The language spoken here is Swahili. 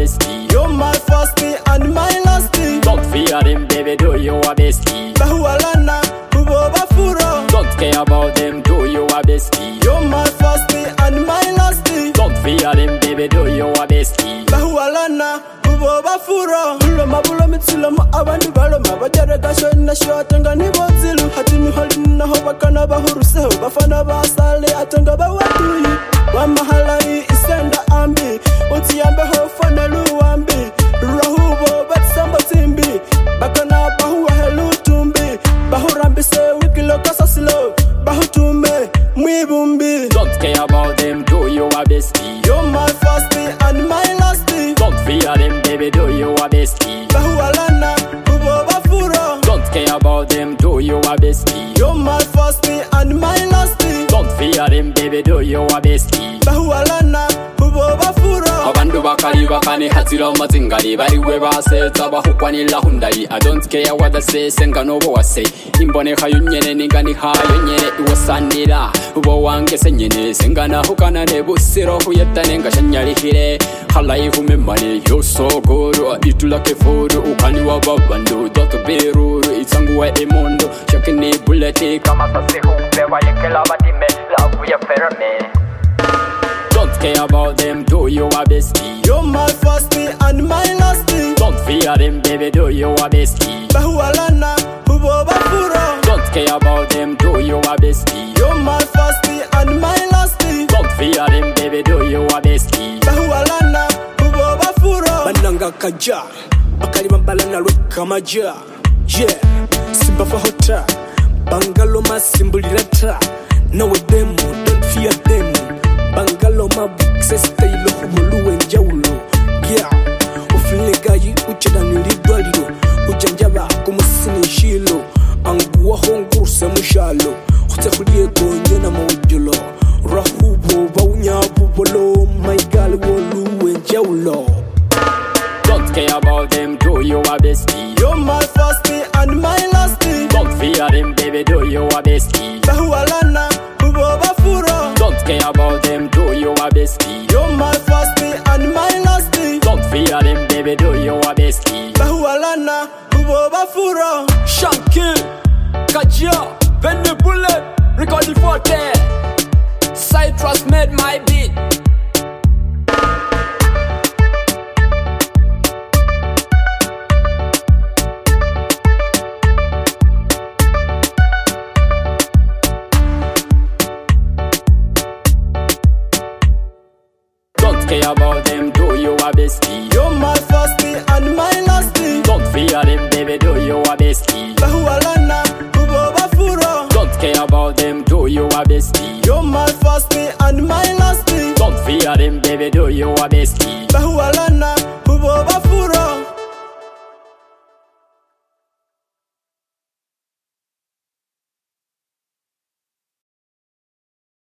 bestie. You're my firstly and my lastly. Don't fear them, baby, do you a bestie? Bahualana, Uboba Furo. Don't care about them, do you a bestie? You're my firstly and my lastly. Don't fear them, baby, do you a bestie? Bahualana, Uboba Furo. Uloma Buloma Tiloma, Abandi Baloma, Bajaraka Shona Shot and Ganibozilu, Hatinu Halina Hobakana Bahuruse, Bafana Basale, Atanga Watu, Wamahalai, Isenda Ambi, Utiamba Hofana Luambi, Rahubo, but Sambatimbi, Bakana Bahua Helu Tumbi, Bahurambi se Wikilo Kasasilo, Bahutume, Mwibumbi. Don't care about them, do you a bestie? You're my firstly and my lastly. Don't fear them, baby, do you a bestie? Bahualana, Uboba Furo. Don't care about them, do you a bestie? You're my firstly and my lastly. Don't fear them, baby, do you a bestie? Bahualana, Uboba Furo. Abandu bakali bakani hatira mazingari bari we baseta bahukwanira hundari. I don't care what they say, senga no bo say. Imbone khayunyene ningani hayonyere iwasanira ubo wange senyene senga na hukana ne busiro huyetane ngashanyari hire halai humemani. You're so good, itulake food ukani wa babandu don't be rude. Itsanguwe emondo shakini buleti kama sase hupe wa yekela batime love ya ferme. Don't care about them, do you a bestie? You're my firstly and my lastly. Don't fear them, baby, do you a bestie? Bahualana, Uboba Furo. Don't care about them, do you a bestie? You're my firstly and my lastly. Don't fear them, baby, do you a bestie? Bahualana, Uboba Furo. Bananga kaja, bakali bambalana lwekamaja. Yeah, simba fahota, bangalo masimbulirata. No with them, don't fear them. Bangalo mabu, style hubulu enjaulo. Yeah, ufilegayi uchedani lidwalilo. Ujanjaba kumusini shilo. Anguwa honguru semushalo. Kutakulie gonye na mojolo. Rahubo baunyabu bolo. My gal wolu enjaulo. Don't care about them, do you a bestie? You're my firstly and my lastly. Don't fear them, baby, do you a bestie? Bahualana, Uboba Furo. Don't care about them, do you a bestie? You're my firstly and my lastly. Don't fear them, baby, do you a bestie? Bahualana, Uboba Furo. Shanky, Kaja, Ben the Bullet, recording for 10. Citrus made my beat. Don't care about them, do you a bestie? You're my firstly and my lastly. Don't fear them, baby, do you a bestie?